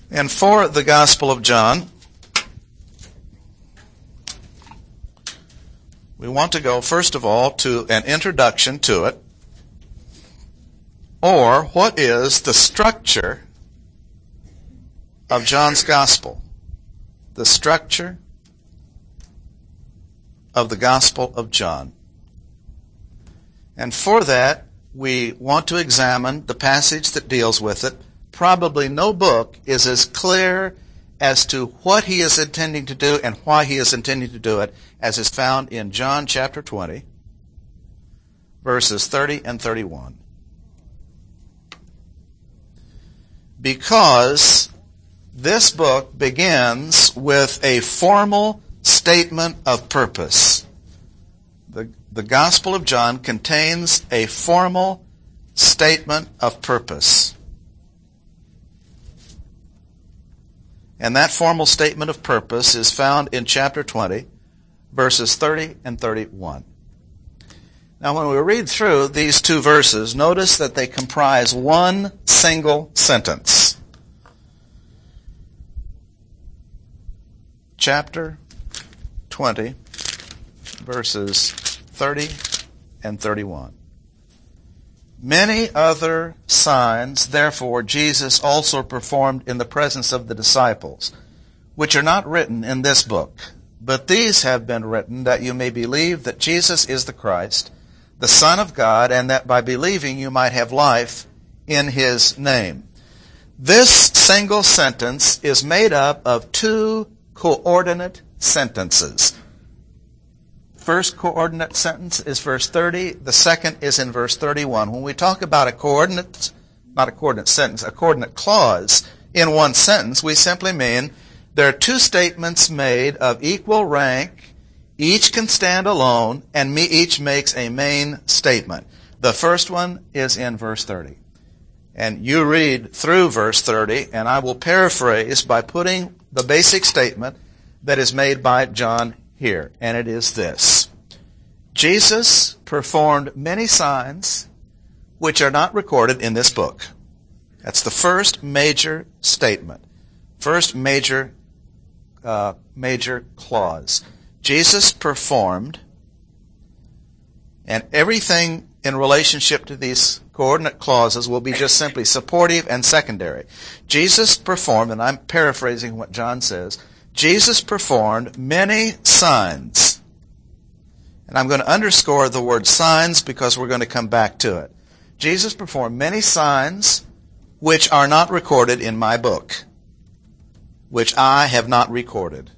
And for the Gospel of John, we want to go, first of all, to an introduction to it, or what is the structure of John's Gospel. The structure of the Gospel of John. And for that, we want to examine the passage that deals with it. Probably no book is as clear as to what he is intending to do and why he is intending to do it as is found in John chapter 20, verses 30 and 31. Because this book begins with a formal statement of purpose. The Gospel of John contains a formal statement of purpose. And that formal statement of purpose is found in chapter 20, verses 30 and 31. Now, when we read through these two verses, notice that they comprise one single sentence. Chapter 20, verses 30 and 31. Many other signs, therefore, Jesus also performed in the presence of the disciples, which are not written in this book. But these have been written that you may believe that Jesus is the Christ, the Son of God, and that by believing you might have life in His name. This single sentence is made up of two coordinate sentences. First coordinate sentence is verse 30. The second is in verse 31. When we talk about a coordinate, not a coordinate sentence, a coordinate clause in one sentence, we simply mean there are two statements made of equal rank. Each can stand alone, and each makes a main statement. The first one is in verse 30. And you read through verse 30, and I will paraphrase by putting the basic statement that is made by John here, and it is this. Jesus performed many signs which are not recorded in this book. That's the first major statement, first major clause. Jesus performed, and everything in relationship to these coordinate clauses will be just simply supportive and secondary. Jesus performed, and I'm paraphrasing what John says, Jesus performed many signs. And I'm going to underscore the word signs because we're going to come back to it. Jesus performed many signs which are not recorded in my book, which I have not recorded.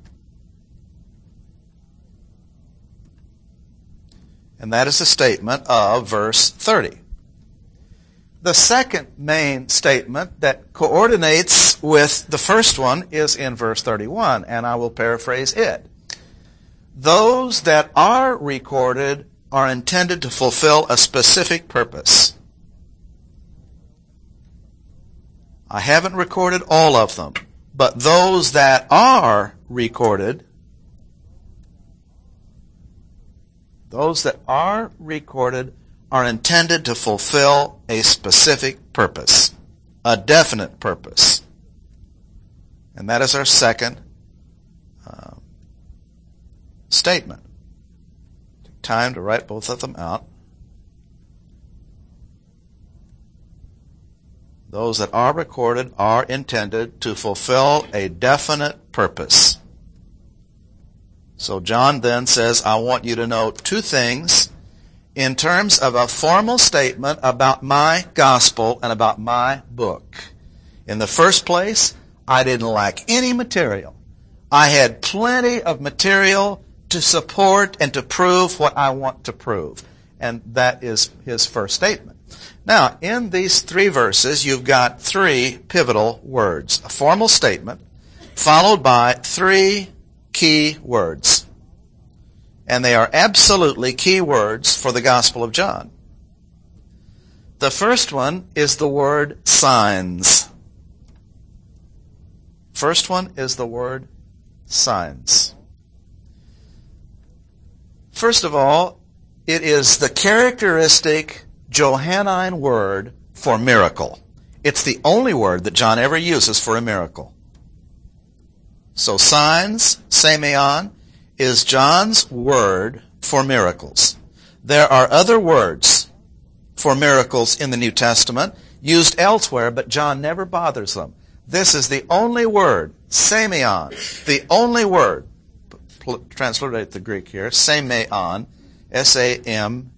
And that is the statement of verse 30. The second main statement that coordinates with the first one is in verse 31, and I will paraphrase it. Those that are recorded are intended to fulfill a specific purpose. I haven't recorded all of them, but those that are recorded, are intended to fulfill a specific purpose, a definite purpose. And that is our second statement. Take time to write both of them out. Those that are recorded are intended to fulfill a definite purpose. So John then says, I want you to know two things in terms of a formal statement about my gospel and about my book. In the first place, I didn't lack any material. I had plenty of material to support and to prove what I want to prove. And that is his first statement. Now, in these three verses, you've got three pivotal words. A formal statement, followed by three key words. And they are absolutely key words for the Gospel of John. The first one is the word signs. First one is the word signs. First of all, it is the characteristic Johannine word for miracle. It's the only word that John ever uses for a miracle. So signs, semeion, is John's word for miracles. There are other words for miracles in the New Testament used elsewhere, but John never bothers them. This is the only word, semeion, the only word, transliterate the Greek here, semeion, S-A-M-E-I-O-N.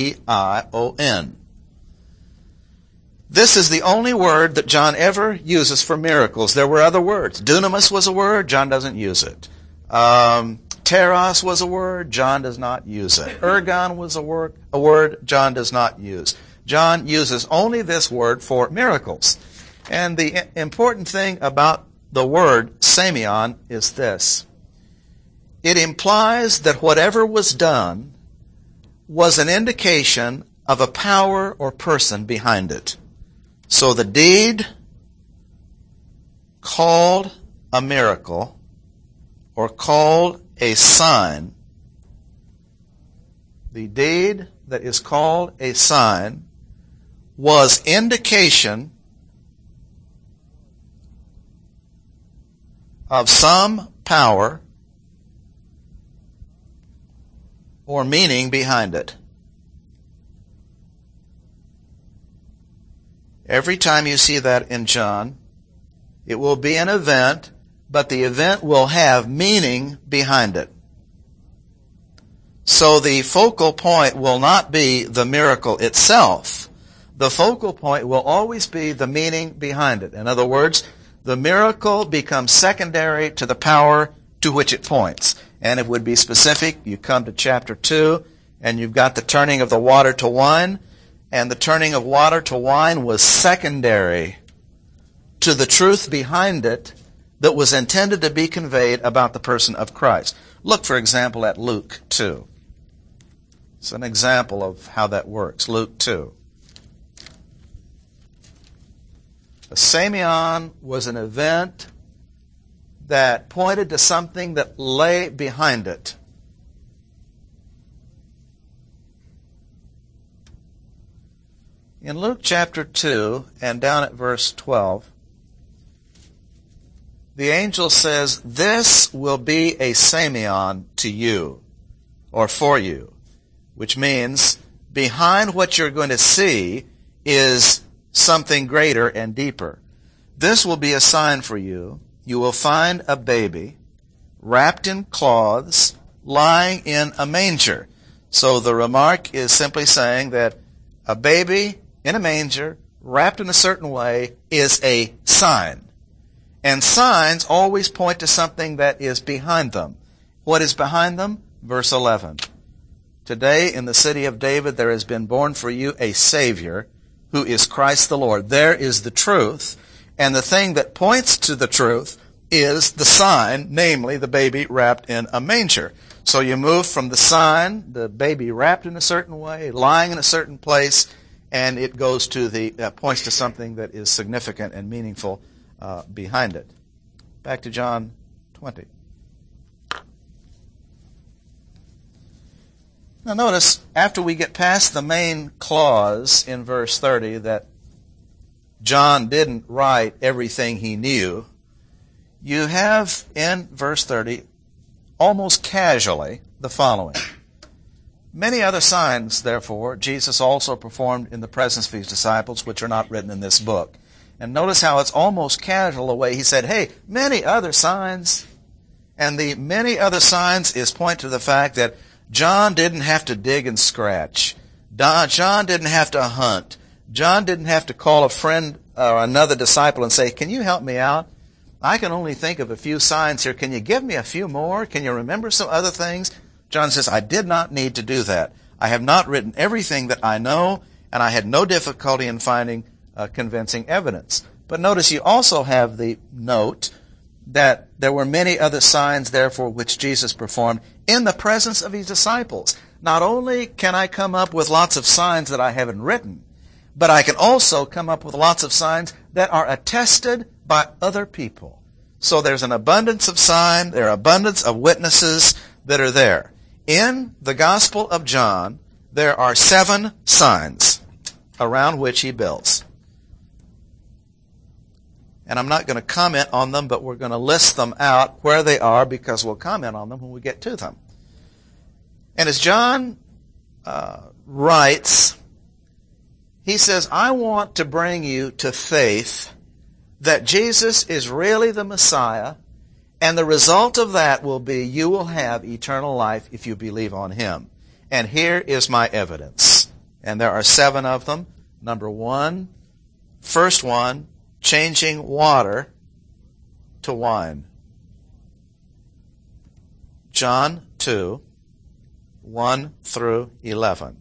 This is the only word that John ever uses for miracles. There were other words. Dunamis was a word, John doesn't use it. Teros was a word, John does not use it. Ergon was a word, John does not use. John uses only this word for miracles. And the important thing about the word semeion is this. It implies that whatever was done was an indication of a power or person behind it. So the deed called a miracle or called a sign, the deed that is called a sign was indication of some power or meaning behind it. Every time you see that in John, it will be an event, but the event will have meaning behind it. So the focal point will not be the miracle itself. The focal point will always be the meaning behind it. In other words, the miracle becomes secondary to the power to which it points. And it would be specific. You come to chapter 2, and you've got the turning of the water to wine. And the turning of water to wine was secondary to the truth behind it that was intended to be conveyed about the person of Christ. Look, for example, at Luke 2. It's an example of how that works. Luke 2. A semeion was an event that pointed to something that lay behind it. In Luke chapter 2 and down at verse 12, the angel says, "This will be a semeion to you," or for you, which means behind what you're going to see is something greater and deeper. "This will be a sign for you. You will find a baby wrapped in cloths, lying in a manger." So the remark is simply saying that a baby in a manger, wrapped in a certain way, is a sign. And signs always point to something that is behind them. What is behind them? Verse 11. "Today in the city of David there has been born for you a Savior, who is Christ the Lord." There is the truth, and the thing that points to the truth is the sign, namely the baby wrapped in a manger. So you move from the sign, the baby wrapped in a certain way, lying in a certain place, and it goes to points to something that is significant and meaningful behind it. Back to John 20. Now notice, after we get past the main clause in verse 30 that John didn't write everything he knew, you have in verse 30, almost casually, the following. "Many other signs, therefore, Jesus also performed in the presence of his disciples, which are not written in this book." And notice how it's almost casual the way he said, hey, many other signs. And the many other signs is point to the fact that John didn't have to dig and scratch. John didn't have to hunt. John didn't have to call a friend or another disciple and say, "Can you help me out? I can only think of a few signs here. Can you give me a few more? Can you remember some other things?" John says, "I did not need to do that. I have not written everything that I know, and I had no difficulty in finding convincing evidence." But notice you also have the note that there were many other signs, therefore, which Jesus performed in the presence of his disciples. Not only can I come up with lots of signs that I haven't written, but I can also come up with lots of signs that are attested by other people. So there's an abundance of sign, there are abundance of witnesses that are there. In the Gospel of John, there are 7 signs around which he builds. And I'm not going to comment on them, but we're going to list them out where they are because we'll comment on them when we get to them. And as John writes, he says, I want to bring you to faith that Jesus is really the Messiah, and the result of that will be you will have eternal life if you believe on Him. And here is my evidence. And there are 7 of them. Number 1, first one, changing water to wine. John 2, 1 through 11.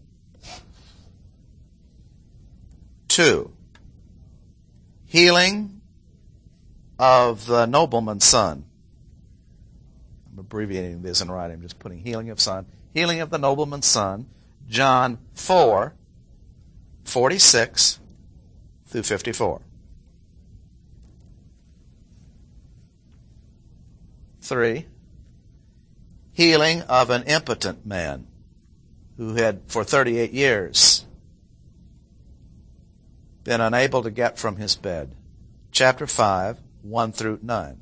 2, healing of the nobleman's son. I'm abbreviating this in writing. I'm just putting healing of son. Healing of the nobleman's son. John 4, 46 through 54. 3, healing of an impotent man who had for 38 years been unable to get from his bed. Chapter 5, 1 through 9.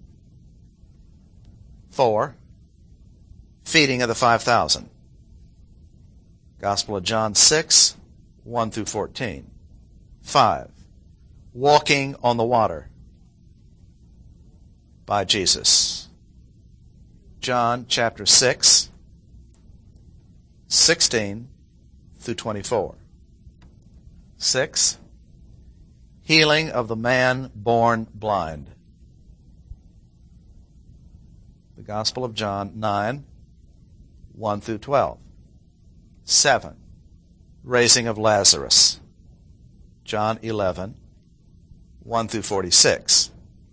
4, feeding of the 5,000. Gospel of John 6, 1 through 14. 5, walking on the water by Jesus. John chapter 6, 16 through 24. 6, healing of the man born blind. The Gospel of John 9, 1 through 12. 7, raising of Lazarus. John 11, 1 through 46.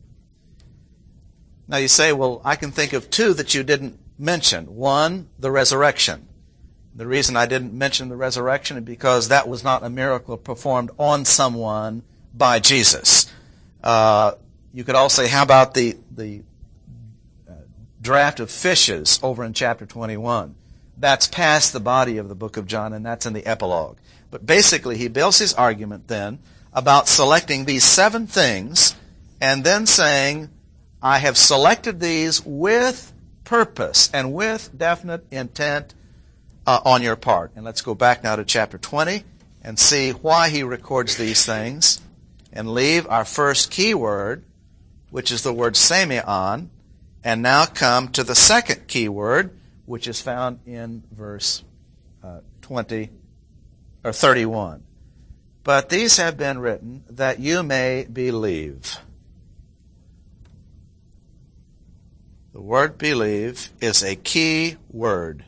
Now you say, well, I can think of 2 that you didn't mention. 1, the resurrection. The reason I didn't mention the resurrection is because that was not a miracle performed on someone by Jesus. You could also say, how about the draft of fishes over in chapter 21? That's past the body of the book of John, and that's in the epilogue. But basically, he builds his argument then about selecting these 7 things and then saying, I have selected these with purpose and with definite intent on your part. And let's go back now to chapter 20 and see why he records these things and leave our first key word, which is the word semeion, and now come to the second key word, which is found in verse 31. But these have been written that you may believe. The word believe is a key word.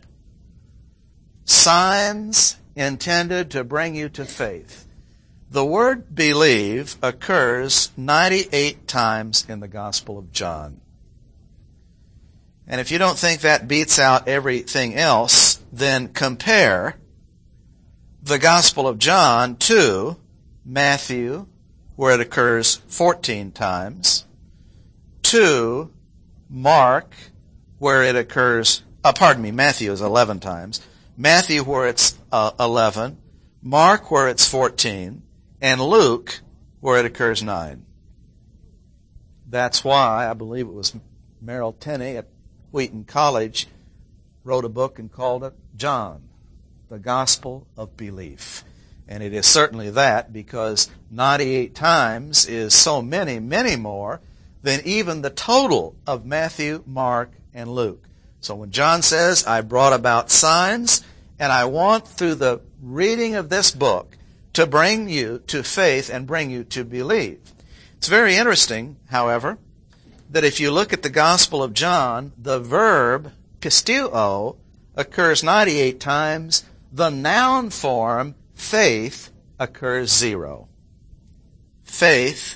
Signs intended to bring you to faith. The word believe occurs 98 times in the Gospel of John. And if you don't think that beats out everything else, then compare the Gospel of John to Matthew, where it occurs 14 times, to Mark, where it occurs, Matthew is 11 times, Matthew where it's 11, Mark where it's 14, and Luke where it occurs 9. That's why I believe it was Merrill Tenney at Wheaton College wrote a book and called it John, the Gospel of Belief. And it is certainly that, because 98 times is so many, many more than even the total of Matthew, Mark, and Luke. So when John says, I brought about signs, and I want through the reading of this book to bring you to faith and bring you to believe. It's very interesting, however, that if you look at the Gospel of John, the verb pisteuo occurs 98 times. The noun form, faith, occurs 0. Faith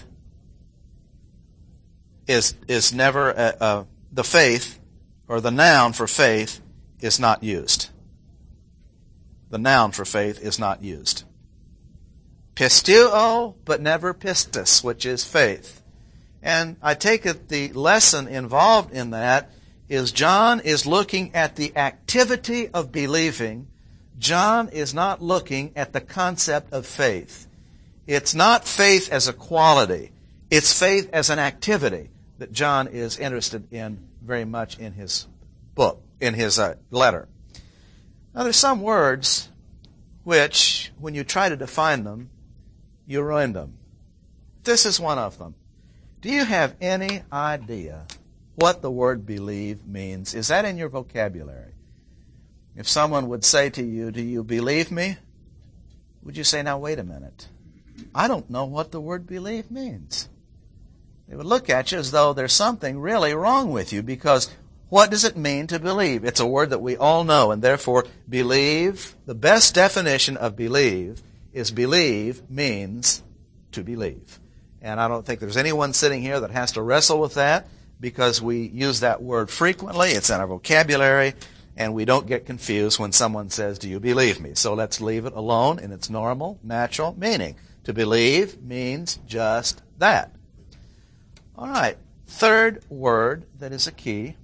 is never, the faith, or the noun for faith, is not used. The noun for faith is not used. Pisteuo, but never pistis, which is faith. And I take it the lesson involved in that is John is looking at the activity of believing. John is not looking at the concept of faith. It's not faith as a quality. It's faith as an activity that John is interested in very much in his book, in his letter. Now, there's some words which, when you try to define them, you ruin them. This is one of them. Do you have any idea what the word believe means? Is that in your vocabulary? If someone would say to you, do you believe me? Would you say, now wait a minute. I don't know what the word believe means. They would look at you as though there's something really wrong with you, because what does it mean to believe? It's a word that we all know, and therefore believe, the best definition of believe is believe means to believe. And I don't think there's anyone sitting here that has to wrestle with that, because we use that word frequently. It's in our vocabulary, and we don't get confused when someone says, do you believe me? So let's leave it alone in its normal, natural meaning. To believe means just that. All right, third word that is a key,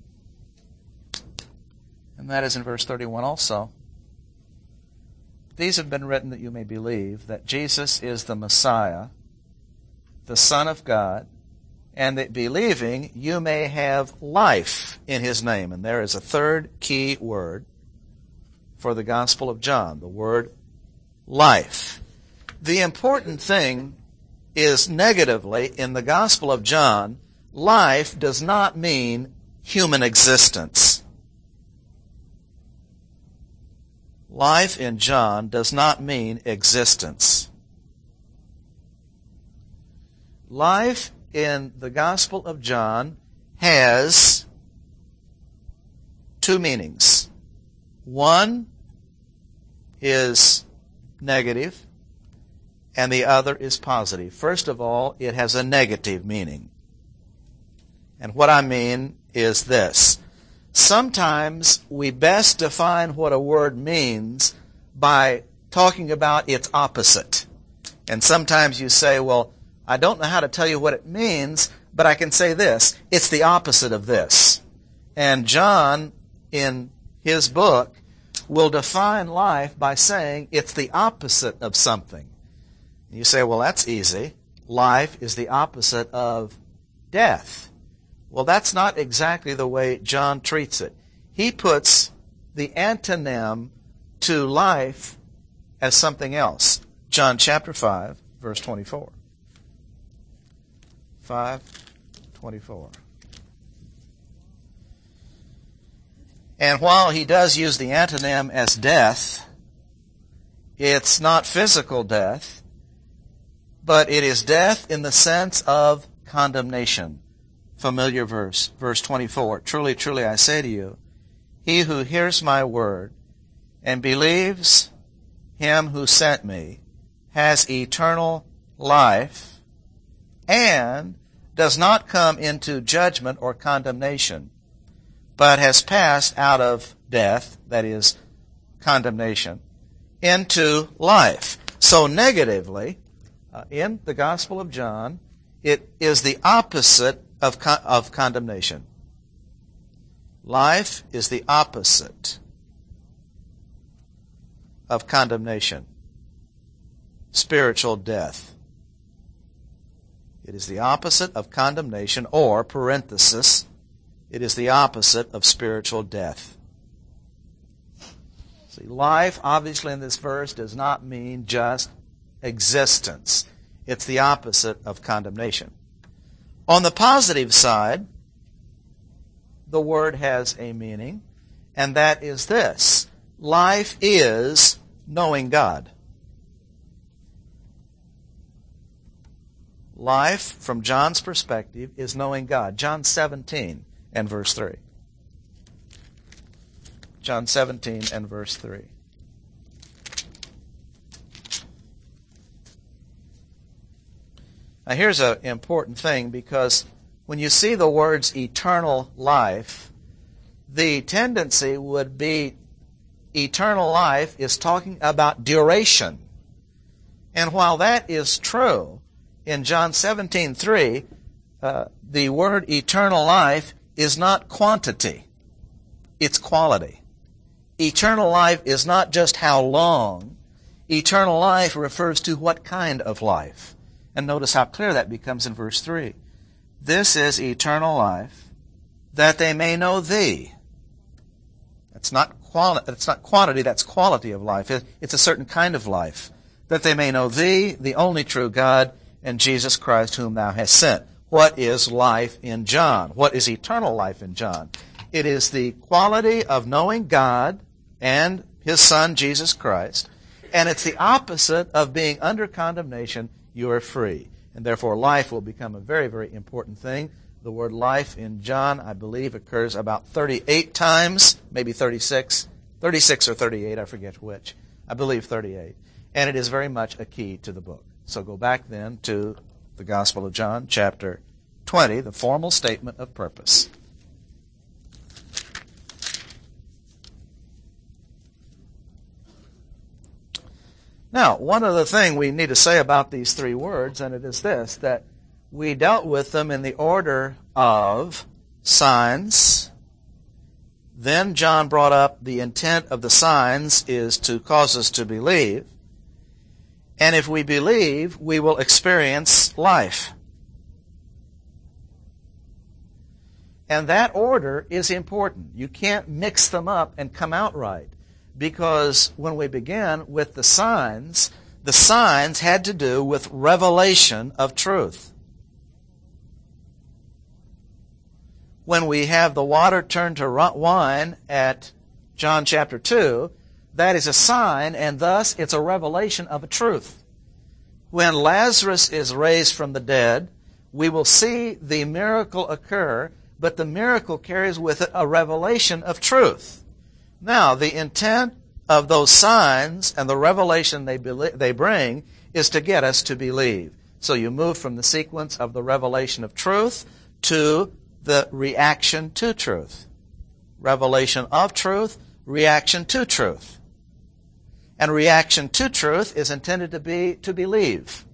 and that is in verse 31 also. These have been written that you may believe that Jesus is the Messiah, the Son of God, and that believing you may have life in his name. And there is a third key word for the Gospel of John, the word life. The important thing is, negatively, in the Gospel of John, life does not mean human existence. Life in John does not mean existence. Life in the Gospel of John has two meanings. One is negative, and the other is positive. First of all, it has a negative meaning. And what I mean is this. Sometimes we best define what a word means by talking about its opposite. And sometimes you say, well, I don't know how to tell you what it means, but I can say this. It's the opposite of this. And John, in his book, will define life by saying it's the opposite of something. You say, well, that's easy. Life is the opposite of death. Well, that's not exactly the way John treats it. He puts the antonym to life as something else. John chapter 5, verse 24. 5:24. And while he does use the antonym as death, it's not physical death, but it is death in the sense of condemnation. Familiar verse, verse 24. Truly, truly, I say to you, he who hears my word and believes him who sent me has eternal life and does not come into judgment or condemnation, but has passed out of death, that is, condemnation, into life. So negatively, in the Gospel of John, it is the opposite of condemnation. Life is the opposite of condemnation. Spiritual death. It is the opposite of condemnation, or, parenthesis, it is the opposite of spiritual death. See, life, obviously in this verse, does not mean just existence. It's the opposite of condemnation. On the positive side, the word has a meaning, and that is this. Life is knowing God. Life, from John's perspective, is knowing God. John 17 and verse 3. John 17 and verse 3. Now here's an important thing, because when you see the words eternal life, the tendency would be eternal life is talking about duration. And while that is true, in John 17:3, the word eternal life is not quantity, it's quality. Eternal life is not just how long. Eternal life refers to what kind of life. And notice how clear that becomes in verse 3. This is eternal life, that they may know thee. That's not quantity, that's quality of life. It's a certain kind of life. That they may know thee, the only true God, and Jesus Christ whom thou hast sent. What is life in John? What is eternal life in John? It is the quality of knowing God and His Son, Jesus Christ. And it's the opposite of being under condemnation. You are free. And therefore life will become a very, very important thing. The word life in John, I believe, occurs about 38 times, maybe 36 or 38, I forget which. I believe 38. And it is very much a key to the book. So go back then to the Gospel of John, chapter 20, the formal statement of purpose. Now, one other thing we need to say about these three words, and it is this, that we dealt with them in the order of signs. Then John brought up the intent of the signs is to cause us to believe. And if we believe, we will experience life. And that order is important. You can't mix them up and come out right. Because when we began with the signs had to do with revelation of truth. When we have the water turned to wine at John chapter 2, that is a sign, and thus it's a revelation of a truth. When Lazarus is raised from the dead, we will see the miracle occur, but the miracle carries with it a revelation of truth. Now, the intent of those signs and the revelation they bring is to get us to believe. So you move from the sequence of the revelation of truth to the reaction to truth. Revelation of truth, reaction to truth. And reaction to truth is intended to be to believe.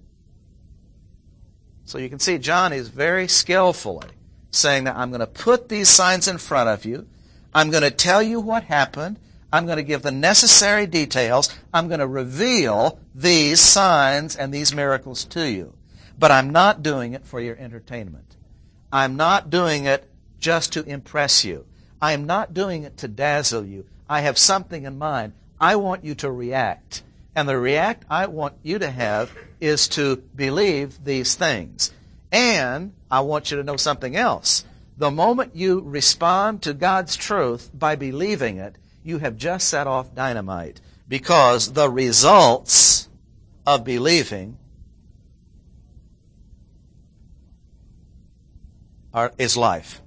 So you can see John is very skillfully saying that I'm going to put these signs in front of you. I'm going to tell you what happened. I'm going to give the necessary details. I'm going to reveal these signs and these miracles to you. But I'm not doing it for your entertainment. I'm not doing it just to impress you. I am not doing it to dazzle you. I have something in mind. I want you to react. And the react I want you to have is to believe these things. And I want you to know something else. The moment you respond to God's truth by believing it, you have just set off dynamite. Because the results of believing is life.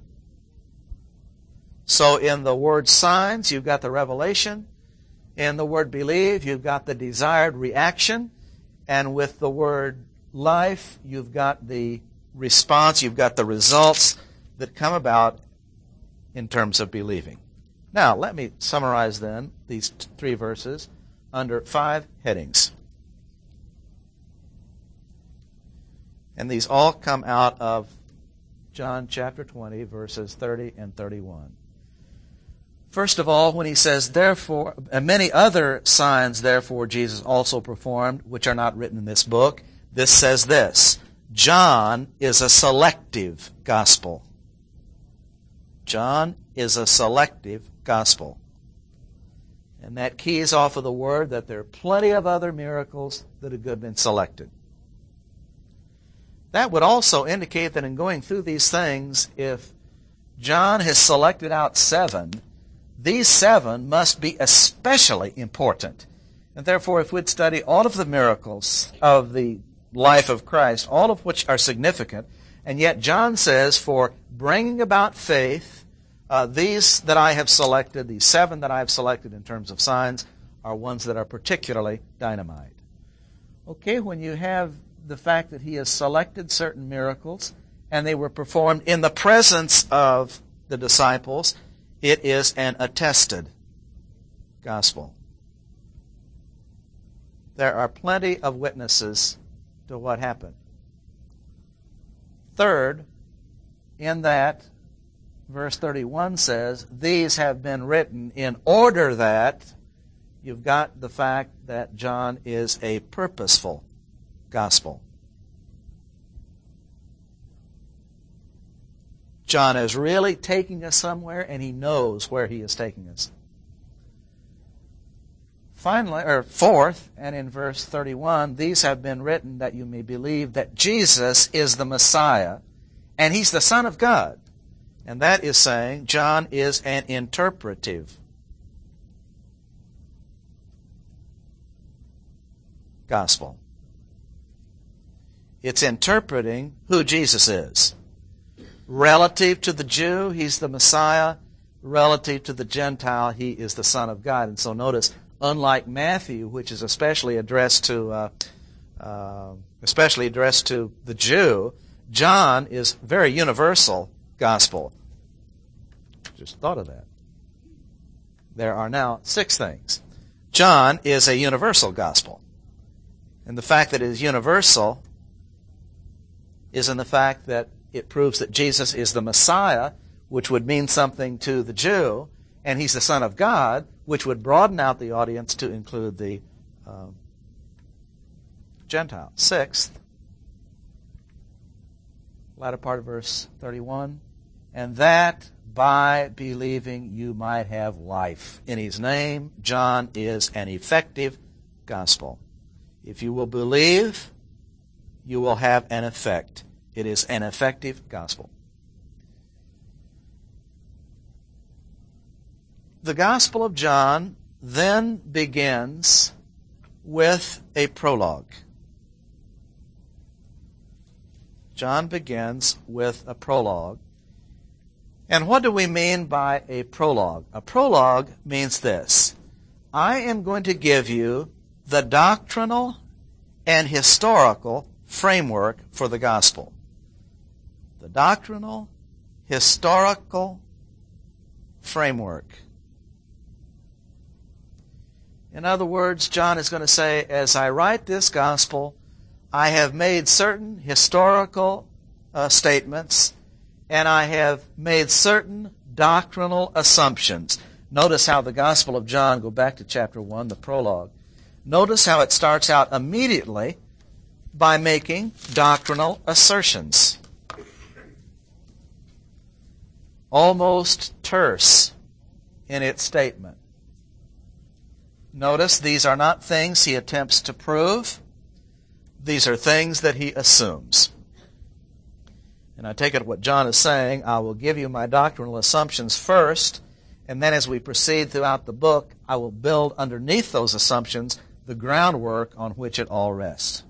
So in the word signs, you've got the revelation. In the word believe, you've got the desired reaction. And with the word life, you've got the response, you've got the results that come about in terms of believing. Now, let me summarize then these three verses under 5 headings. And these all come out of John chapter 20, verses 30 and 31. First of all, when he says, therefore, and many other signs, therefore, Jesus also performed, which are not written in this book, this says this: John is a selective gospel. John is a selective gospel. And that keys off of the word that there are plenty of other miracles that have been selected. That would also indicate that in going through these things, if John has selected out 7, these 7 must be especially important. And therefore, if we'd study all of the miracles of the life of Christ, all of which are significant, and yet John says, for bringing about faith, these that I have selected, these 7 that I have selected in terms of signs, are ones that are particularly dynamite. Okay, when you have the fact that he has selected certain miracles, and they were performed in the presence of the disciples, it is an attested gospel. There are plenty of witnesses to what happened. Third, in that, verse 31 says, these have been written in order that, you've got the fact that John is a purposeful gospel. John is really taking us somewhere, and he knows where he is taking us. Finally, or fourth, and in verse 31, these have been written that you may believe that Jesus is the Messiah, and he's the Son of God. And that is saying John is an interpretive gospel. It's interpreting who Jesus is. Relative to the Jew, he's the Messiah. Relative to the Gentile, he is the Son of God. And so notice, unlike Matthew, which is especially addressed to the Jew, John is very universal gospel. Just thought of that. There are now 6 things. John is a universal gospel. And the fact that it is universal is in the fact that it proves that Jesus is the Messiah, which would mean something to the Jew, and he's the Son of God, which would broaden out the audience to include the Gentile. 6th, latter part of verse 31, and that by believing you might have life. In his name, John is an effective gospel. If you will believe, you will have an effect. It is an effective gospel. The Gospel of John then begins with a prologue. John begins with a prologue. And what do we mean by a prologue? A prologue means this: I am going to give you the doctrinal and historical framework for the gospel. The doctrinal, historical framework. In other words, John is going to say, as I write this gospel, I have made certain historical statements, and I have made certain doctrinal assumptions. Notice how the Gospel of John, go back to chapter 1, the prologue. Notice how it starts out immediately by making doctrinal assertions. Almost terse in its statement. Notice these are not things he attempts to prove. These are things that he assumes. And I take it what John is saying, I will give you my doctrinal assumptions first, and then as we proceed throughout the book, I will build underneath those assumptions the groundwork on which it all rests.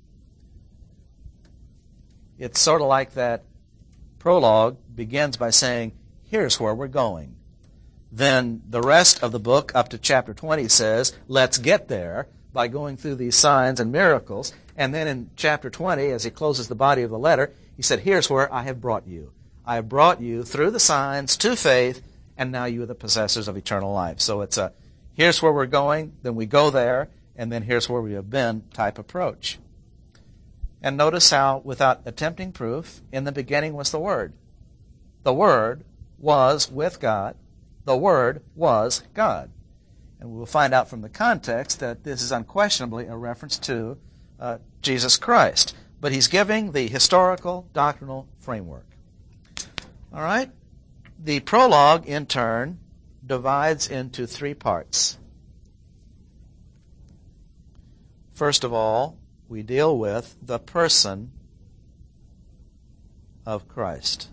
It's sort of like that prologue begins by saying, here's where we're going. Then the rest of the book, up to chapter 20, says, let's get there by going through these signs and miracles. And then in chapter 20, as he closes the body of the letter, he said, here's where I have brought you. I have brought you through the signs to faith, and now you are the possessors of eternal life. So it's a, here's where we're going, then we go there, and then here's where we have been type approach. And notice how, without attempting proof, in the beginning was the Word. The Word was with God. The Word was God. And we'll find out from the context that this is unquestionably a reference to Jesus Christ. But he's giving the historical, doctrinal framework. All right? The prologue, in turn, divides into 3 parts. First of all, we deal with the person of Christ.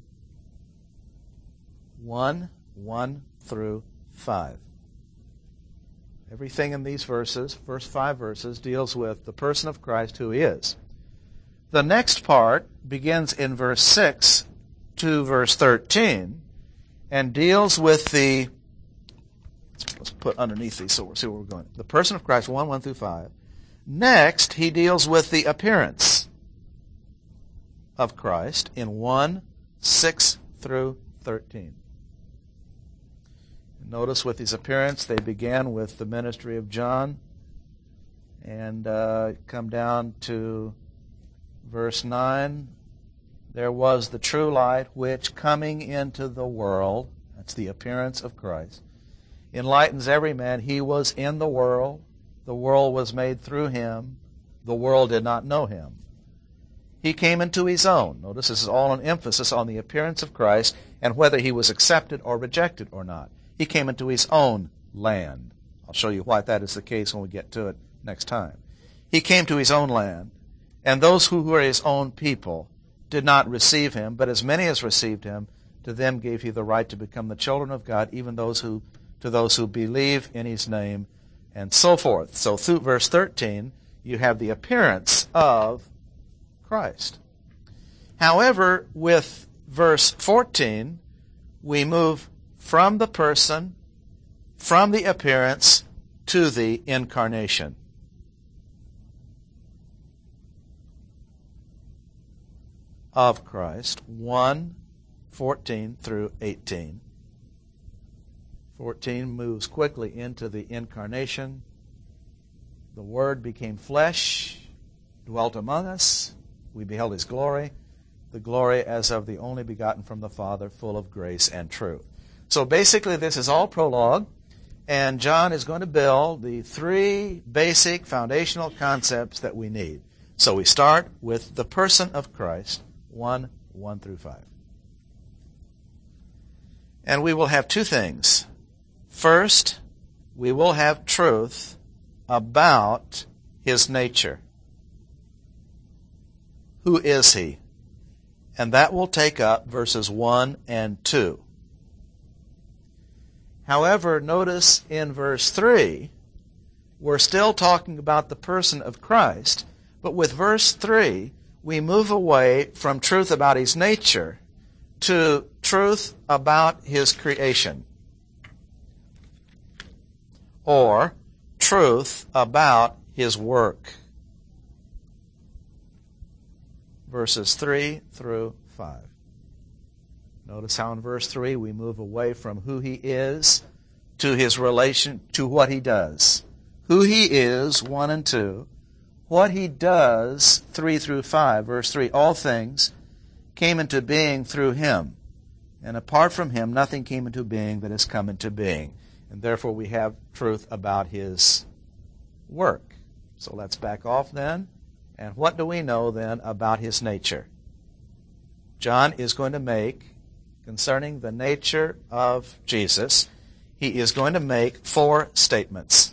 1 through 5. Everything in these verses, first 5 verses, deals with the person of Christ, who he is. The next part begins in verse 6 to verse 13 and deals with the, let's put underneath these so we'll see where we're going. The person of Christ, 1 through 5. Next, he deals with the appearance of Christ in 1, 6 through 13. Notice with his appearance, they began with the ministry of John and come down to verse 9. There was the true light which coming into the world, that's the appearance of Christ, enlightens every man. He was in the world was made through him, the world did not know him. He came into his own. Notice this is all an emphasis on the appearance of Christ and whether he was accepted or rejected or not. He came into his own land. I'll show you why that is the case when we get to it next time. He came to his own land, and those who were his own people did not receive him, but as many as received him, to them gave he the right to become the children of God, even to those who believe in his name, and so forth. So through verse 13, you have the appearance of Christ. However, with verse 14, we move from the person, from the appearance, to the incarnation. Of Christ, 1:14 through 18. 14 moves quickly into the incarnation. The Word became flesh, dwelt among us. We beheld his glory, the glory as of the only begotten from the Father, full of grace and truth. So basically this is all prologue, and John is going to build the three basic foundational concepts that we need. So we start with the person of Christ, 1:1 through 5. And we will have two things. First, we will have truth about his nature. Who is he? And that will take up verses 1 and 2. However, notice in verse 3, we're still talking about the person of Christ, but with verse 3, we move away from truth about his nature to truth about his creation, or truth about his work. Verses 3 through 5. Notice how in verse 3 we move away from who he is to his relation to what he does. Who he is, 1 and 2. What he does, 3 through 5. Verse 3, all things came into being through him, and apart from him nothing came into being that has come into being. And therefore we have truth about his work. So let's back off then. And what do we know then about his nature? John is going to make, concerning the nature of Jesus, he is going to make 4 statements.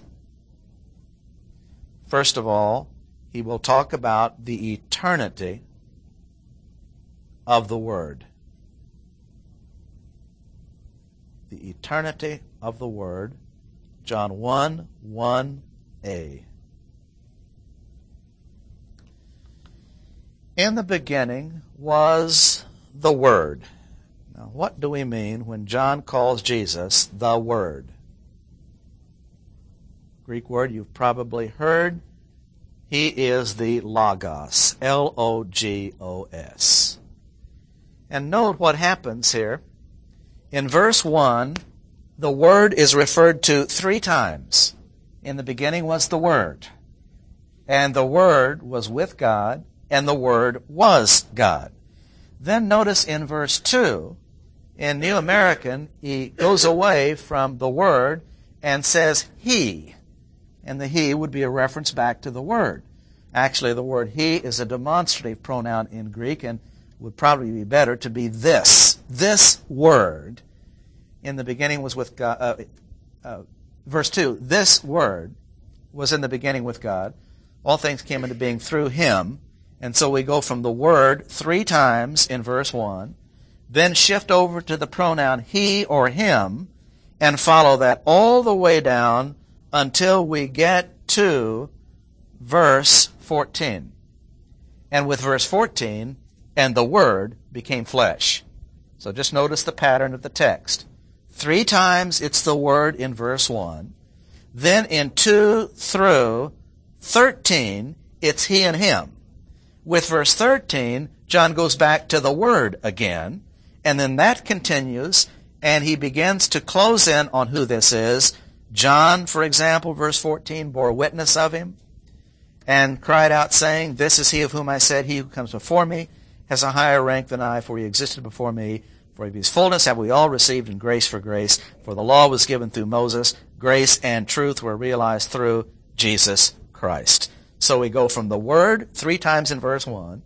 First of all, he will talk about the eternity of the Word. The eternity of the Word. John 1:1a. In the beginning was the Word. Now, what do we mean when John calls Jesus the Word? Greek word you've probably heard. He is the Logos, Logos. And note what happens here. In verse 1, the Word is referred to 3 times. In the beginning was the Word, and the Word was with God, and the Word was God. Then notice in verse 2, in New American, he goes away from the Word and says He. And the He would be a reference back to the Word. Actually, the word He is a demonstrative pronoun in Greek and would probably be better to be this. This Word in the beginning was with God. Verse 2, this Word was in the beginning with God. All things came into being through Him. And so we go from the Word 3 times in verse 1, then shift over to the pronoun He or Him, and follow that all the way down until we get to verse 14. And with verse 14, and the Word became flesh. So just notice the pattern of the text. 3 times it's the Word in verse 1. Then in 2 through 13, it's He and Him. With verse 13, John goes back to the Word again, and then that continues, and he begins to close in on who this is. John, for example, verse 14, bore witness of Him, and cried out, saying, this is He of whom I said, He who comes before me has a higher rank than I, for He existed before me. For of His fullness have we all received, and grace for grace. For the law was given through Moses, grace and truth were realized through Jesus Christ. So we go from the Word 3 times in verse 1.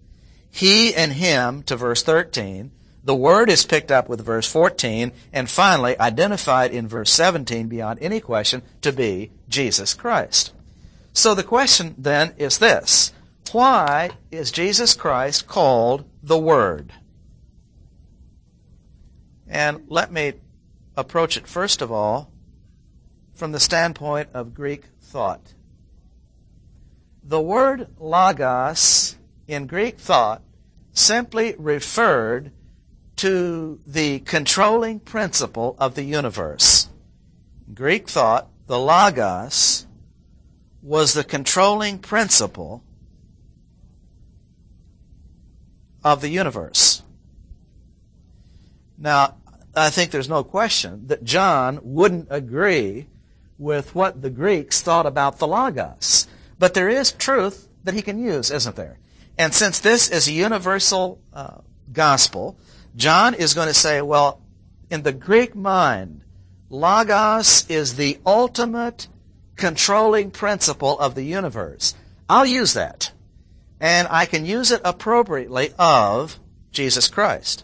he and him to verse 13. The Word is picked up with verse 14, and finally identified in verse 17 beyond any question to be Jesus Christ. So the question then is this: why is Jesus Christ called the Word? And let me approach it first of all from the standpoint of Greek thought. The word logos in Greek thought simply referred to the controlling principle of the universe. In Greek thought, the logos was the controlling principle of the universe. Now, I think there's no question that John wouldn't agree with what the Greeks thought about the logos. But there is truth that he can use, isn't there? And since this is a universal gospel, John is going to say, well, in the Greek mind, logos is the ultimate controlling principle of the universe. I'll use that. And I can use it appropriately of Jesus Christ.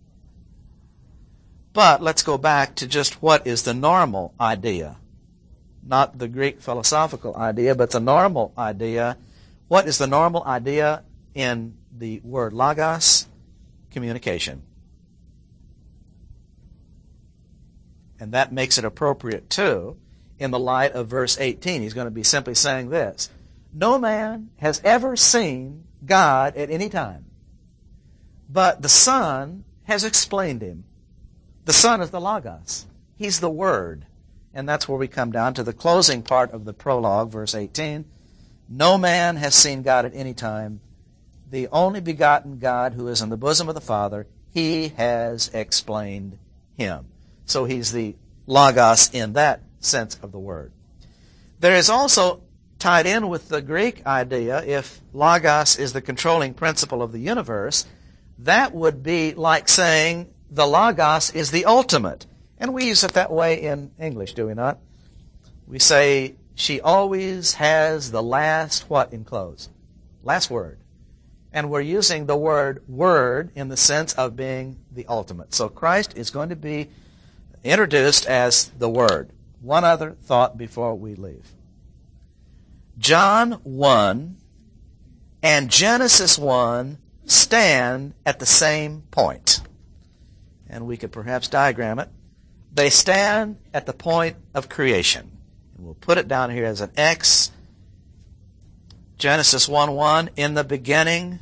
But let's go back to just what is the normal idea. Not the Greek philosophical idea, but the normal idea. What is the normal idea in the word logos? Communication. And that makes it appropriate, too, in the light of verse 18. He's going to be simply saying this: no man has ever seen God at any time, but the Son has explained him. The Son is the logos. He's the Word. And that's where we come down to the closing part of the prologue, verse 18. No man has seen God at any time. The only begotten God who is in the bosom of the Father, he has explained him. So he's the logos in that sense of the word. There is also tied in with the Greek idea, if logos is the controlling principle of the universe, that would be like saying the logos is the ultimate. And we use it that way in English, do we not? We say, she always has the last what in close? Last word. And we're using the word in the sense of being the ultimate. So Christ is going to be introduced as the Word. One other thought before we leave. John 1 and Genesis 1 stand at the same point. And we could perhaps diagram it. They stand at the point of creation. And we'll put it down here as an X. Genesis 1:1, in the beginning,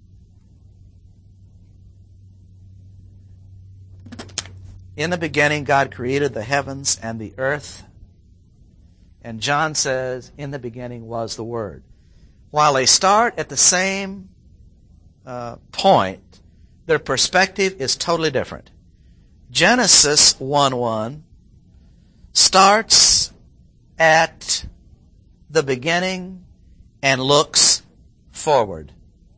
God created the heavens and the earth. And John says, in the beginning was the Word. While they start at the same point, their perspective is totally different. Genesis 1:1 starts at the beginning and looks forward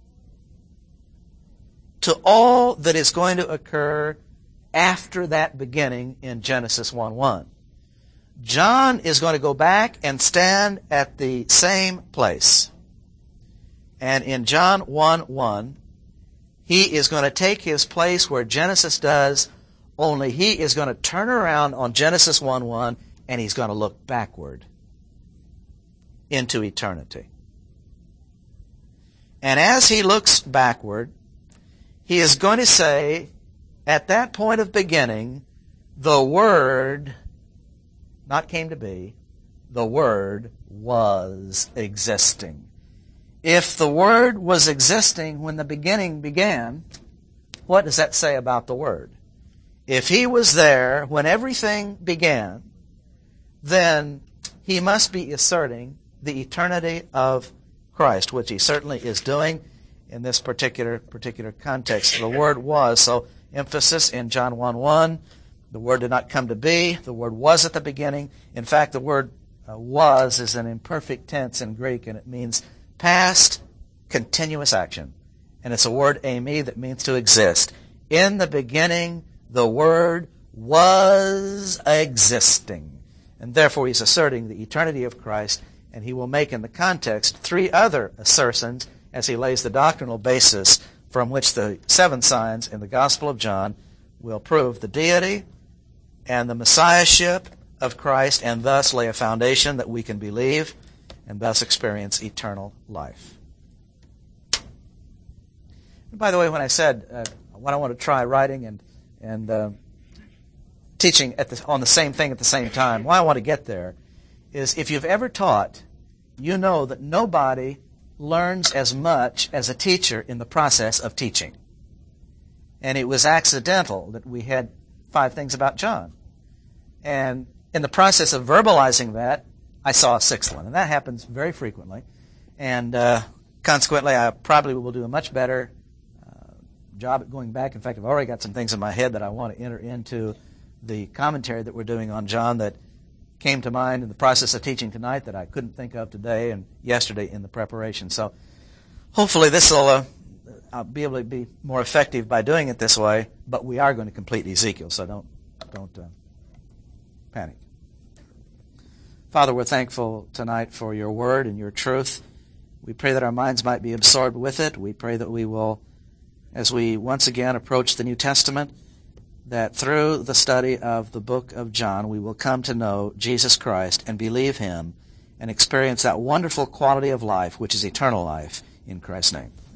to all that is going to occur after that beginning in Genesis 1:1. John is going to go back and stand at the same place. And in John 1:1, he is going to take his place where Genesis does, only he is going to turn around on Genesis 1:1 and he's going to look backward into eternity. And as he looks backward, he is going to say, at that point of beginning, the Word not came to be, the Word was existing. If the Word was existing when the beginning began, what does that say about the Word? If he was there when everything began, then he must be asserting the eternity of Christ, which he certainly is doing in this particular context. The Word was, so emphasis in John 1:1, the Word did not come to be, the Word was at the beginning. In fact, the word was is an imperfect tense in Greek, and it means past continuous action. And it's a word, eimi, that means to exist. In the beginning, the Word was existing. And therefore, he's asserting the eternity of Christ, and he will make in the context three other assertions as he lays the doctrinal basis from which the 7 signs in the Gospel of John will prove the deity and the messiahship of Christ, and thus lay a foundation that we can believe and thus experience eternal life. And by the way, when I said what I want to try writing and teaching on the same thing at the same time, why I want to get there is if you've ever taught, you know that nobody learns as much as a teacher in the process of teaching. And it was accidental that we had 5 things about John. And in the process of verbalizing that, I saw a 6th one. And that happens very frequently. And consequently, I probably will do a much better job at going back. In fact, I've already got some things in my head that I want to enter into the commentary that we're doing on John that came to mind in the process of teaching tonight that I couldn't think of today and yesterday in the preparation. So hopefully this will I'll be able to be more effective by doing it this way, but we are going to complete Ezekiel, so don't panic. Father, we're thankful tonight for your word and your truth. We pray that our minds might be absorbed with it. We pray that we will, as we once again approach the New Testament, that through the study of the book of John, we will come to know Jesus Christ and believe him and experience that wonderful quality of life, which is eternal life, in Christ's name.